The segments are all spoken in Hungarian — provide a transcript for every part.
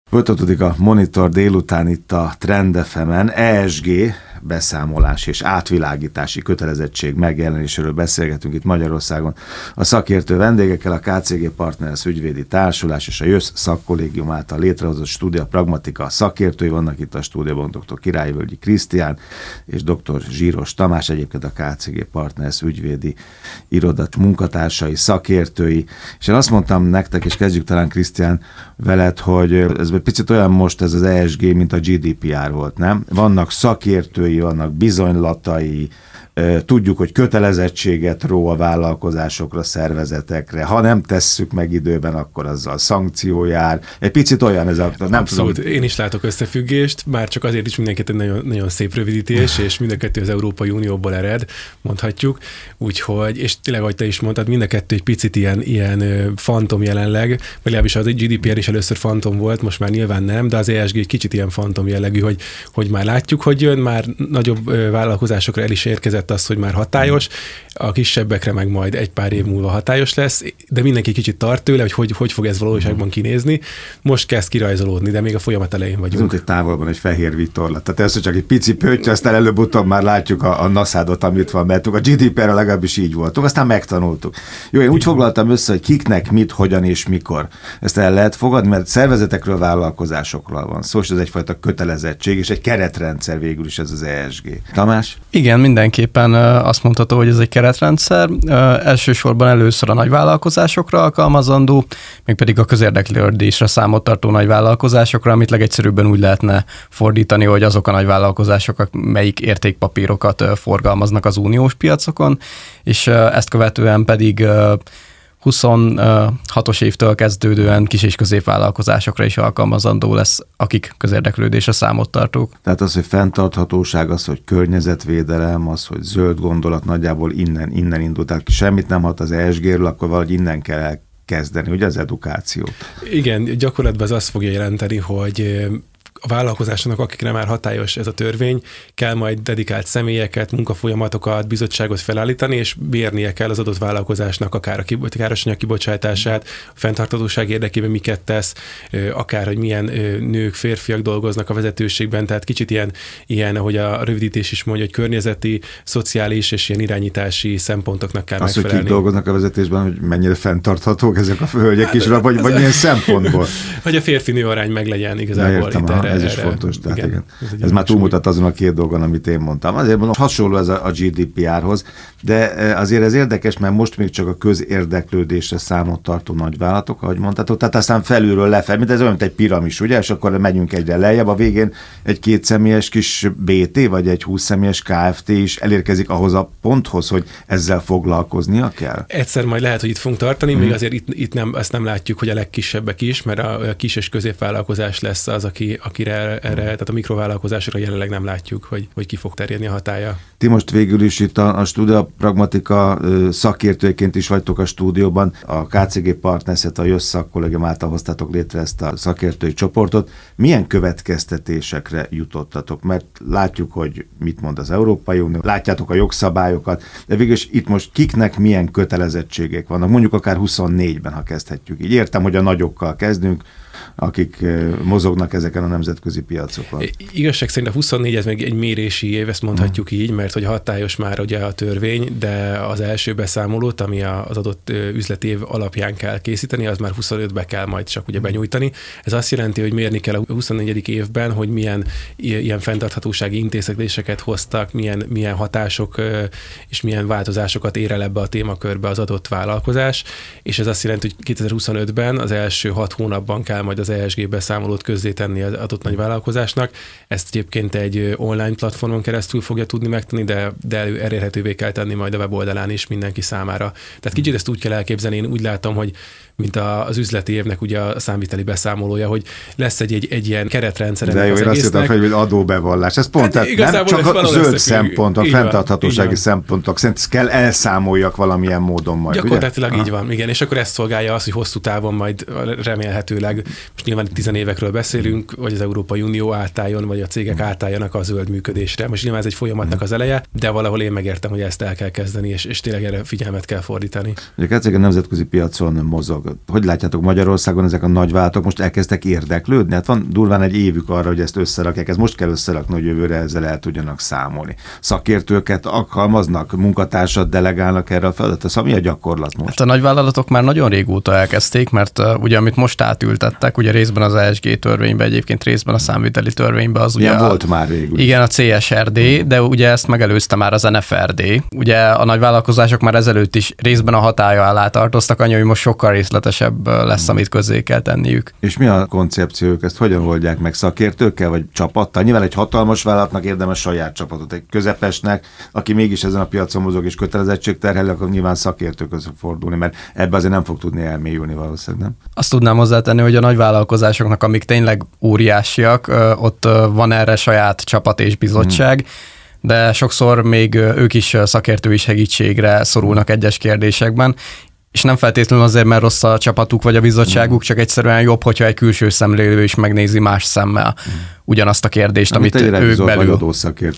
Folytatódik a Monitor délután itt a Trend FM-en. ESG beszámolás és átvilágítási kötelezettség megjelenéséről beszélgetünk itt Magyarországon. A szakértő vendégekkel a KCG Partners ügyvédi társulás és a JÖSZ szakkollégium által létrehozott Studia Pragmatica szakértői vannak itt a stúdióban, dr. Királyvölgyi Krisztián és dr. Zsíros Tamás, egyébként a KCG Partners ügyvédi iroda munkatársai, szakértői. És én azt mondtam nektek, és kezdjük talán Krisztián veled, hogy ez egy picit olyan most ez az ESG, mint a GDPR volt, nem? Vannak szakértői, vannak bizonylatai, tudjuk, hogy kötelezettséget ró a vállalkozásokra, szervezetekre. Ha nem tesszük meg időben, akkor azzal szankció jár. Egy picit olyan ez a... Nem Abszolút, tudom. Én is látok összefüggést, már csak azért is mindenkit egy nagyon, nagyon szép rövidítés, és mind a kettő az Európai Unióból ered, mondhatjuk. Úgyhogy, és tényleg, ahogy te is mondtad, mind a kettő egy picit ilyen fantom jelenleg, vagy legalábbis az GDPR is először fantom volt, most már nyilván nem, de az ESG egy kicsit ilyen fantom jellegű, hogy már látjuk, hogy jön, már nagyobb vállalkozásokra el is érkezett az, hogy már hatályos, a kisebbekre meg majd egy pár év múlva hatályos lesz, de mindenki kicsit tart tőle, hogy fog ez valóságban kinézni. Most kezd kirajzolódni, de még a folyamat elején vagyunk. Ez távolban egy fehér vitorla. Tehát ez, hogy csak egy pici pötty, aztán előbb-utóbb már látjuk a NASAD-ot, amit van, mert a GDPR-re legalábbis így voltunk, aztán megtanultuk. Jó, én úgy foglaltam össze, hogy kiknek, mit, hogyan és mikor. Ezt el lehet fogadni, mert szervezetekről, vállalkozásokról van szó, és ez egyfajta kötelezettség, és egy keretrendszer végül is ez az ESG. Tamás? Igen, mindenképpen azt mondható, hogy ez egy keretrendszer. Elsősorban először a nagyvállalkozásokra alkalmazandó, mégpedig a közérdeklődésre számot tartó nagyvállalkozásokra, amit legegyszerűbben úgy lehetne fordítani, hogy azok a nagyvállalkozások, melyik értékpapírokat forgalmaznak az uniós piacokon, és ezt követően pedig 26-os évtől kezdődően kis- és középvállalkozásokra is alkalmazandó lesz, akik közérdeklődésre számot tartók. Tehát az, hogy fenntarthatóság, az, hogy környezetvédelem, az, hogy zöld gondolat, nagyjából innen indult. Tehát semmit nem hat az ESG-ről, akkor valahogy innen kell elkezdeni, ugye az edukációt. Igen, gyakorlatban ez azt fogja jelenteni, hogy a vállalkozásnak, akikre már hatályos ez a törvény, kell majd dedikált személyeket, munkafolyamatokat, bizottságot felállítani, és mérnie kell az adott vállalkozásnak akár a károsanyag kibocsátását, a fenntarthatóság érdekében miket tesz, akár, hogy milyen nők, férfiak dolgoznak a vezetőségben, tehát kicsit ilyen, ahogy a rövidítés is mondja, hogy környezeti, szociális és ilyen irányítási szempontoknak kell megfelelni. Hogy kik dolgoznak a vezetésben, hogy mennyire fenntarthatók ezek a hölgyek is, vagy milyen szempontból? Hogy a férfi-nő arány meglegyen igazából itt ez is fontos. Tehát igen. Ez már túlmutat azon a két dolgon, amit én mondtam. Azért mondom, hasonló ez a GDPR-hoz, de azért ez érdekes, mert most még csak a közérdeklődésre számot tartó nagyvállalatok, ahogy mondtátok, tehát aztán felülről lefelé, mint ez olyan, mint egy piramis, ugye, és akkor megyünk egyre lejjebb, a végén egy 2 személyes kis BT, vagy egy 20 személyes KFT is elérkezik ahhoz a ponthoz, hogy ezzel foglalkoznia kell? Egyszer majd lehet, hogy itt fogunk tartani, még azért itt nem, ezt nem látjuk, hogy a legkisebbek is, mert a kis és középvállalkozás lesz az, akire erre, tehát a mikrovállalkozásra jelenleg nem látjuk, hogy ki fog terjedni a hatálya. Ti most végül is itt a Studia Pragmatica szakértőként is vagytok a stúdióban, a KCG Partners-et, a JÖSZ szakkollégium által hoztátok létre ezt a szakértői csoportot. Milyen következtetésekre jutottatok? Mert látjuk, hogy mit mond az Európai Unió, látjátok a jogszabályokat, de végül is itt most kiknek milyen kötelezettségek vannak, mondjuk akár 24-ben, ha kezdhetjük. Így értem, hogy a nagyokkal kezdünk, akik mozognak ezeken a nemzetközi piacokon. Igazság szerint a 24 ez még egy mérési év, ezt mondhatjuk így, mert hogy hatályos már ugye a törvény, de az első beszámolót, ami az adott üzleti év alapján kell készíteni, az már 25-be kell majd csak ugye benyújtani. Ez azt jelenti, hogy mérni kell a 24. évben, hogy milyen ilyen fenntarthatósági intézkedéseket hoztak, milyen hatások és milyen változásokat ér el ebbe a témakörbe az adott vállalkozás, és ez azt jelenti, hogy 2025-ben az első 6 hónapban kell majd az ESG beszámolót közzétenni az adott nagy vállalkozásnak. Ezt egyébként egy online platformon keresztül fogja tudni megtenni, de elérhetővé kell tenni majd a weboldalán is mindenki számára. Tehát kicsit ezt úgy kell elképzelni, én úgy látom, hogy mint az üzleti évnek ugye a számviteli beszámolója, hogy lesz egy ilyen keretrendszer. De jó, én azt hittem, hogy adóbevallás. Ez pont nem csak a zöld szempont, a fenntarthatósági szempontok szerint kell elszámoljak valamilyen módon majd. Gyakorlatilag így van, igen, és akkor ezt szolgálja az, hogy hosszú távon majd remélhetőleg, most nyilván 10 évekről beszélünk, vagy az Európai Unió átálljon, vagy a cégek átálljanak a zöld működésre. Most nyilván ez egy folyamatnak az eleje, de valahol én megértem, hogy ezt el kell kezdeni, és tényleg erre figyelmet kell fordítani. Ugye a nemzetközi piacon mozog. hogy látjátok Magyarországon ezek a nagyvállalatok most elkezdtek érdeklődni? Hát van durván egy évük arra, hogy ezt összerakják, ez most kell összerakni, hogy jövőre ezzel el tudjanak számolni. Szakértőket alkalmaznak, munkatársat delegálnak erre a feladatra, szóval mi a gyakorlat most? Hát a nagyvállalatok már nagyon régóta elkezdték, mert ugye amit most átültettek, ugye részben az ESG törvénybe, egyébként részben a számviteli törvénybe, az ugye volt már végül. Igen, a CSRD, de ugye ezt megelőzte már az NFRD. Ugye a nagyvállalkozások már ezelőtt is részben a hatálya alá tartoztak, annyi, hogy most sokkal részletesebb lesz, amit közzé kell tenniük. És mi a koncepciók, ezt hogyan oldják meg, szakértőkkel vagy csapattal? Nyilván egy hatalmas vállalatnak érdemes saját csapatot, egy közepesnek, aki mégis ezen a piacon mozog és kötelezettségterhelő, akkor nyilván szakértőkhöz fordulni, mert ebbe azért nem fog tudni elmélyülni valószínűleg, nem? Azt tudnám hozzátenni, hogy a nagyvállalkozásoknak, amik tényleg óriásiak, ott van erre saját csapat és bizottság, de sokszor még ők is szakértői segítségre szorulnak egyes kérdésekben, és nem feltétlenül azért, mert rossz a csapatuk vagy a bizottságuk, csak egyszerűen jobb, hogyha egy külső szemlélő is megnézi más szemmel ugyanazt a kérdést, amit ők belül.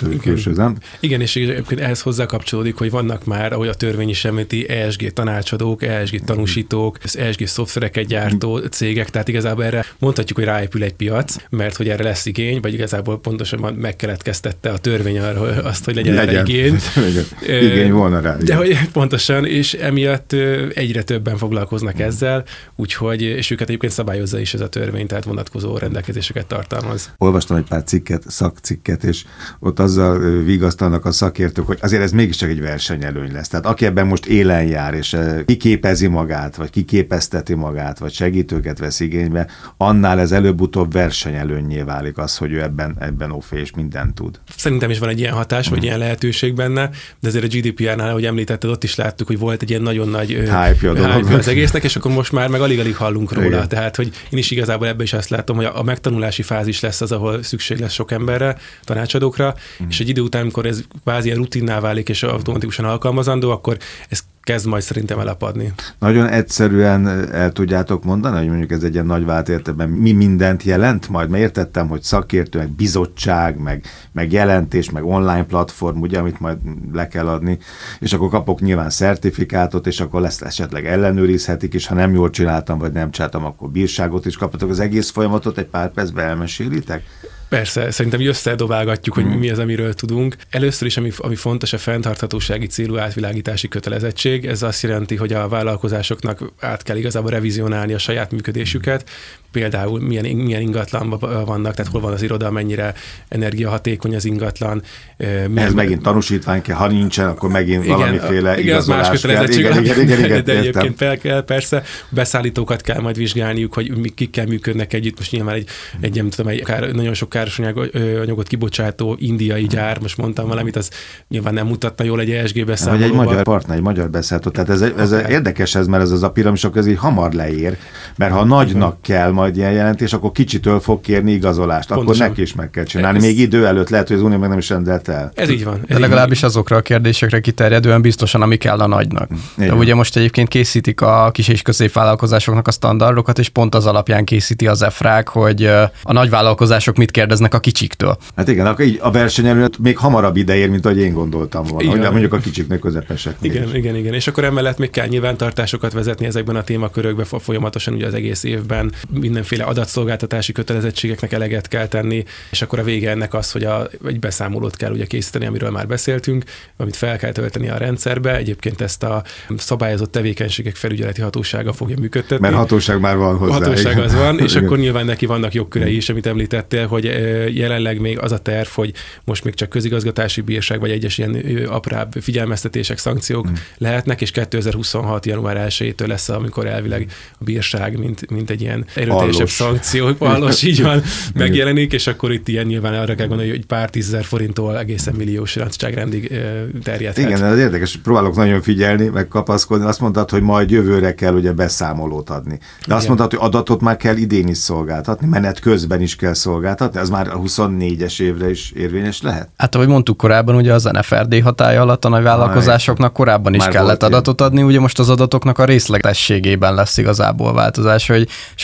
Igen, és egyébként ehhez hozzá kapcsolódik, hogy vannak már, ahogy a törvény is említi, ESG tanácsadók, ESG tanúsítók, ESG szoftvereket gyártó cégek, tehát igazából erre mondhatjuk, hogy ráépül egy piac, mert hogy erre lesz igény, vagy igazából pontosan megkeletkeztette a törvény arra azt, hogy legyen erre igény. Igény volna rá. De hogy pontosan, és emiatt egyre többen foglalkoznak ezzel, úgyhogy, és őket egyébként szabályozza is ez a törvény, tehát vonatkozó rendelkezéseket tartalmaz. Olvastam egy pár szakcikket, és ott azzal vigasztalnak a szakértők, hogy azért ez mégiscsak egy versenyelőny lesz. Tehát aki ebben most élen jár, és kiképezi magát, vagy kiképezteti magát, vagy segítőket vesz igénybe, annál ez előbb-utóbb versenyelőnnyé válik az, hogy ő ebben ofé és mindent tud. Szerintem is van egy ilyen hatás, vagy ilyen lehetőség benne, de azért a GDPR-nál, ahogy említetted, ott is láttuk, hogy volt egy ilyen nagyon nagy hype az egésznek, és akkor most már meg alig-alig hallunk róla. Igen. Tehát, hogy én is igazából ebben is azt látom, hogy a megtanulási fázis lesz az, ahol szükség lesz sok emberre, tanácsadókra, és egy idő után, amikor ez kvázi ilyen rutinná válik, és automatikusan alkalmazandó, akkor ez kezd majd szerintem elapadni. Nagyon egyszerűen el tudjátok mondani, hogy mondjuk ez egy ilyen nagy vált értelemben mi mindent jelent majd? Mert értettem, hogy szakértő, meg bizottság, meg jelentés, meg online platform, ugye, amit majd le kell adni, és akkor kapok nyilván szertifikátot, és akkor lesz esetleg ellenőrizhetik, és ha nem jól csináltam, vagy nem csináltam, akkor bírságot is kaphatok. Az egész folyamatot egy pár percben elmesélitek? Persze, szerintem összedobálgatjuk, hogy mi az, amiről tudunk. Először is, ami fontos, a fenntarthatósági célú átvilágítási kötelezettség. Ez azt jelenti, hogy a vállalkozásoknak át kell igazából revizionálni a saját működésüket, például milyen ingatlanban vannak, tehát hol van az iroda, mennyire energiahatékony az ingatlan. Ez megint tanúsítvány kell, ha nincsen, akkor megint valamiféle igazolás más kötelezettség. Igen, de egyébként fel kell, persze. Beszállítókat kell majd vizsgálniuk, hogy kikkel működnek együtt. Most nyilván egy nem tudom, nagyon sok káros anyagot kibocsátó indiai gyár, most mondtam valamit, az nyilván nem mutatna jól egy ESG beszámolóban. Vagy egy magyar partner, egy magyar beszállító. Tehát ez érdekes ez, mert ez a piramisok ez így hamar leér, mert ha nagynak kell majd ilyen jelentés, akkor kicsitől fog kérni igazolást. Pontosan. Akkor neki is meg kell csinálni. Még idő előtt lehet, hogy az Unió meg nem is rendelt el. Ez így van. De legalábbis azokra a kérdésekre kiterjedően biztosan, ami kell a nagynak. De ugye most egyébként készítik a kis és középvállalkozásoknak a standardokat, és pont az alapján készíti az EFRAG, hogy a nagyvállalkozások mit kérdeznek a kicsiktől. Hát igen, akkor így a versenyelőnyt még hamarabb ideér, mint ahogy én gondoltam volna. Hogy mondjuk a kicsiknek, közepeseknek. Igen. És akkor emellett még kell nyilvántartásokat vezetni ezekben a témakörökben folyamatosan ugye az egész évben. Mindenféle adatszolgáltatási kötelezettségeknek eleget kell tenni, és akkor a vége ennek az, hogy egy beszámolót kell ugye készíteni, amiről már beszéltünk, amit fel kell tölteni a rendszerbe. Egyébként ezt a szabályozott tevékenységek felügyeleti hatósága fogja működtetni. Mert hatóság már van hozzá. Hatóság az van, és akkor nyilván neki vannak jogkörei is, amit említettél, hogy jelenleg még az a terv, hogy most még csak közigazgatási bírság, vagy egyes ilyen aprább figyelmeztetések, szankciók lehetnek, és 2026. január 1-től lesz, amikor elvileg a bírság, mint egy ilyen erőteljesebb szankció, valós, így van, megjelenik, és akkor itt ilyen nyilván arra kell gondolni, hogy pár 10 000 forinttól egészen milliós nagyságrendig terjedhet. Igen, ez érdekes, próbálok nagyon figyelni, meg kapaszkodni. Azt mondtad, hogy majd jövőre kell ugye beszámolót adni. De azt mondtad, hogy adatot már kell idén is szolgáltatni, menet közben is kell szolgáltatni, az már a 24-es évre is érvényes lehet? Hát ahogy mondtuk korábban, ugye az NFRD hatálya alatt a nagy vállalkozásoknak korábban is kellett adatot adni, ugye most az adatoknak a részletességében lesz igazából változás, hogy sokkal több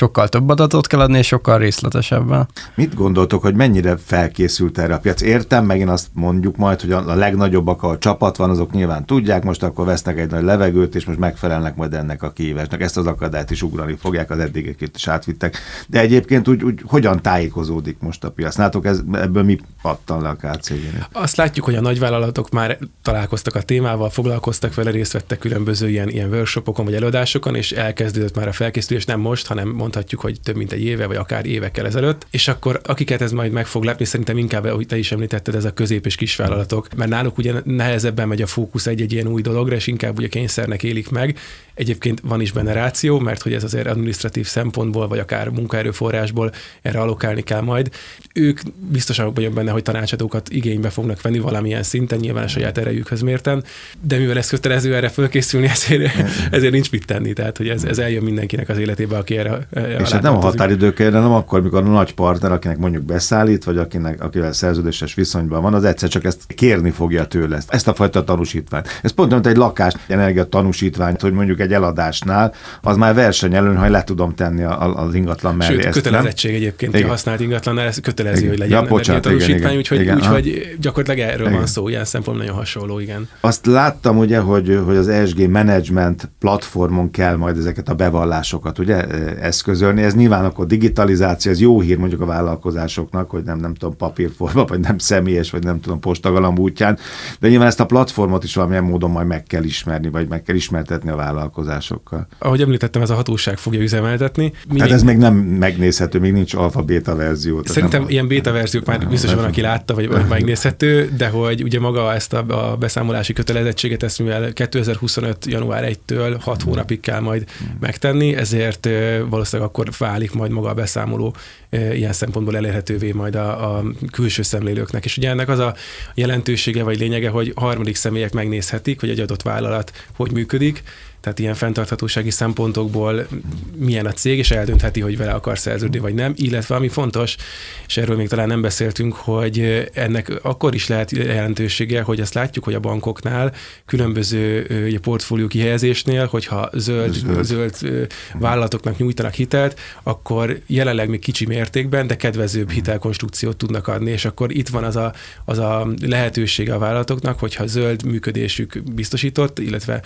több adatot kell adni, és sokkal részletesebben. Mit gondoltok, hogy mennyire felkészült erre a piac? Értem, megint azt mondjuk majd, hogy a legnagyobbak, ahol csapat van, azok nyilván tudják, most akkor vesznek egy nagy levegőt, és most megfelelnek majd ennek a kihívásnak. Ezt az akadályt is ugrani fogják, az eddigeket is átvittek. De egyébként úgy hogyan tájékozódik most a piac? Látok, ebből mi pattan le a KCG-nél? Azt látjuk, hogy a nagyvállalatok már találkoztak a témával, foglalkoztak vele, részt vettek különböző ilyen workshopokon vagy előadásokon, és elkezdődött már a felkészülés, nem most, hanem mondhatjuk, hogy több mint egy éve, vagy akár évekkel ezelőtt. És akkor akiket ez majd meg fog lepni, szerintem inkább, ahogy te is említetted, ez a közép- és kisvállalatok, mert náluk ugye nehezebben megy a fókusz egy ilyen új dologra, és inkább ugye kényszernek élik meg. Egyébként van is benne ráció, mert hogy ez azért adminisztratív szempontból, vagy akár munkaerőforrásból erre allokálni kell majd. Ők biztosan vagyok benne, hogy tanácsadókat igénybe fognak venni valamilyen szinten, nyilván a saját erejükhöz mérten, de mivel ez kötelező erre fölkészülni, ezért nincs mit tenni. Tehát, hogy ez eljön mindenkinek az életébe, aki erre és hát nem a határidőkért, hanem akkor, mikor a nagy partner, akinek mondjuk beszállít, vagy akivel szerződéses viszonyban van, az egyszer csak ezt kérni fogja tőle, ezt a fajta tanúsítványt. Ez pont mint egy lakás, egy energia tanúsítványt, hogy mondjuk egy eladásnál, az már versenyelőn, ha le tudom tenni az ingatlan mellé. Sőt, kötelezettség egyébként, hogy használt ingatlannál, ez kötelező, hogy legyen energiatanúsítvány, úgyhogy gyakorlatilag erről van szó, ilyen szempont nagyon hasonló, igen. Azt láttam ugye, hogy az ESG management platformon kell majd ezeket a bevallásokat ugye eszközölni. Ez nyilván akkor digitalizáció, ez jó hír mondjuk a vállalkozásoknak, hogy nem tudom, papírforma, vagy nem személyes, vagy nem tudom, postagalamb útján, de nyilván ezt a platformot is valamilyen módon majd meg kell ismerni, vagy meg kell ismertetni a vállalkozásokkal. Ahogy említettem, ez a hatóság fogja üzemeltetni. Hát ez még nem megnézhető, még nincs alfa-beta verzió. Szerintem ilyen beta verziók már biztos van, aki látta, vagy megnézhető, de hogy ugye maga ezt a beszámolási kötelezettséget, ezt mivel 2025. január 1-től 6 hónapig kell majd megtenni, ezért valószínűleg akkor válik majd maga a beszámoló ilyen szempontból elérhetővé majd a külső szemlélőknek. És ugye ennek az a jelentősége vagy lényege, hogy harmadik személyek megnézhetik, hogy egy adott vállalat hogy működik, tehát ilyen fenntarthatósági szempontokból milyen a cég, és eldöntheti, hogy vele akar szerződni, vagy nem, illetve ami fontos, és erről még talán nem beszéltünk, hogy ennek akkor is lehet jelentősége, hogy azt látjuk, hogy a bankoknál különböző portfólió kihelyezésnél, hogyha zöld vállalatoknak nyújtanak hitelt, akkor jelenleg még kicsi mértékben, de kedvezőbb hitelkonstrukciót tudnak adni, és akkor itt van az a lehetősége a vállalatoknak, hogyha zöld működésük biztosított, illetve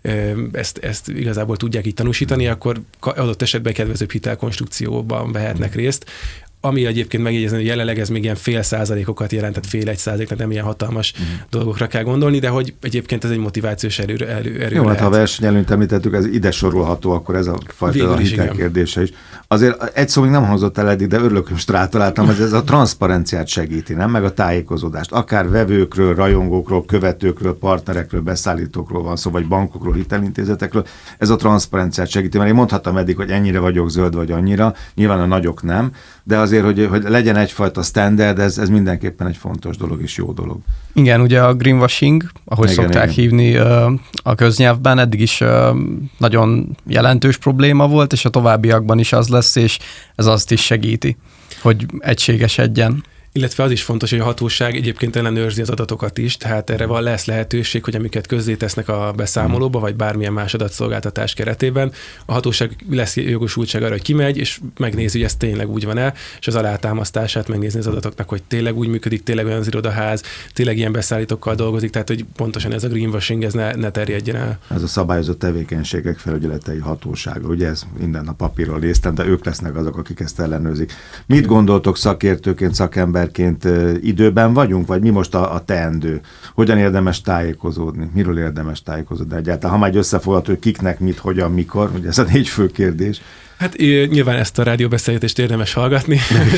ezt igazából tudják így tanúsítani, akkor adott esetben kedvezőbb hitelkonstrukcióban vehetnek részt. Ami egyébként megjegyezni, hogy jelenleg ez még ilyen 0,5%-okat jelent, tehát 0,1%, tehát nem ilyen hatalmas dolgokra kell gondolni, de hogy egyébként ez egy motivációs erő Jó, hát ha a versenyelőnyt említettük, ez ide sorolható, akkor ez a fajta hitelkérdése is. Azért egy szó még nem hangzott el eddig, de örülök, hogy most rátaláltam, hogy ez a transzparenciát segíti, nem? Meg a tájékozódást. Akár vevőkről, rajongókról, követőkről, partnerekről, beszállítókról van szó, vagy bankokról, hitelintézetekről. Ez a transzparenciát segíti, mert én mondhattam eddig, hogy ennyire vagyok zöld, vagy annyira, nyilván a nagyok nem, de azért, hogy legyen egyfajta standard, ez mindenképpen egy fontos dolog és jó dolog. Igen, ugye a greenwashing, ahogy szokták hívni a köznyelvben, eddig is nagyon jelentős probléma volt, és a továbbiakban is az lesz, és ez azt is segíti, hogy egységesedjen. Illetve az is fontos, hogy a hatóság egyébként ellenőrzi az adatokat is, tehát erre lesz lehetőség, hogy amiket közzétesznek a beszámolóba, vagy bármilyen más adatszolgáltatás keretében, a hatóság lesz jogosultság arra, hogy kimegy, és megnézi, hogy ez tényleg úgy van-e, és az alátámasztását megnézni az adatoknak, hogy tényleg úgy működik, tényleg olyan az irodaház, tényleg ilyen beszállítókkal dolgozik, tehát hogy pontosan ez a greenwashing, ez ne terjedjen el. Ez a szabályozott tevékenységek felügyeletei hatósága, ugye ez minden a papírról néztem, de ők lesznek azok, akik ezt ellenőrzik. Mit gondoltok szakértőként, szakemberként, időben vagyunk, vagy mi most a teendő? Hogyan érdemes tájékozódni? Miről érdemes tájékozódni egyáltalán? Ha már összefoglalható, hogy kiknek, mit, hogyan, mikor, ugye ez a 4 fő kérdés. Hát nyilván ezt a rádióbeszélgetést érdemes hallgatni,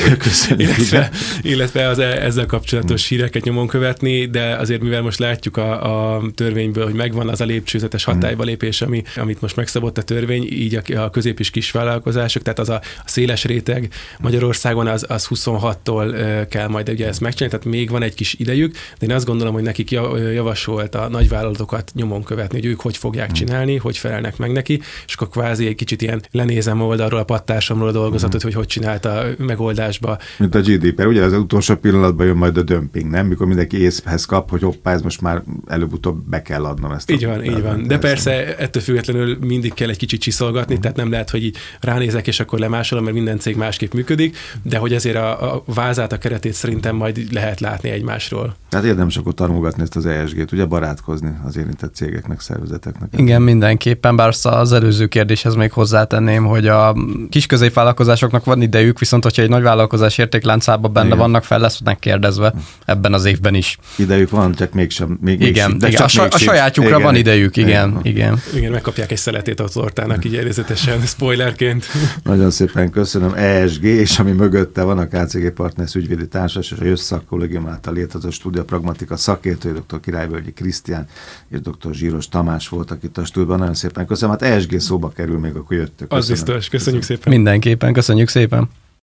illetve ezzel kapcsolatos híreket nyomon követni, de azért mivel most látjuk a törvényből, hogy megvan az a lépcsőzetes hatályba lépés, amit most megszabott a törvény, így a közép- és kisvállalkozások, tehát az a széles réteg Magyarországon az 26-tól kell majd ugye ezt megcsinálni, tehát még van egy kis idejük, de én azt gondolom, hogy nekik javasolt a nagyvállalatokat nyomon követni, hogy ők hogy fogják csinálni, hogy felelnek meg neki, és akkor kvázi egy kicsit ilyen lenézem, oldalról, a pattársamról a dolgozatot, hogy csinálta megoldásba. Mint a GDPR, ugye az utolsó pillanatban jön majd a dömping, nem? Mikor mindenki észhez kap, hogy hoppá, ez most már előbb-utóbb be kell adnom ezt. Így van. De persze ettől függetlenül mindig kell egy kicsit csiszolgatni, tehát nem lehet, hogy így ránézek, és akkor lemásolom, mert minden cég másképp működik, de hogy azért a vázát, a keretét szerintem majd lehet látni egymásról. Tehát érdemes akkor tanulgatni ezt az ESG-t, ugye barátkozni az érintett cégeknek, szervezeteknek. Igen, mindenképpen, bár az előző kérdéshez még hozzátenném, hogy a kis középvállalkozásoknak van idejük, viszont hogyha egy nagy vállalkozás értékláncában benne vannak, fel lesznek kérdezve ebben az évben is. Idejük van, csak mégsem. Igen, a sajátjukra van idejük, igen. Igen, megkapják egy szeletét a tortának, így előzetesen, spoilerként. Nagyon szépen köszönöm. ESG, és ami mögötte van a KCG Partners ügyvédi társaság, és a Jösszak Kollégium által létrehozott Studia Pragmatika szakértői, dr. Királyvölgyi Krisztián és dr. Zsíros Tamás voltak itt a stúdióban. Nagyon szépen köszönöm. Hát ESG szóba kerül még, akkor jöttök. Az biztos. Köszönjük szépen. Mindenképpen, köszönjük szépen.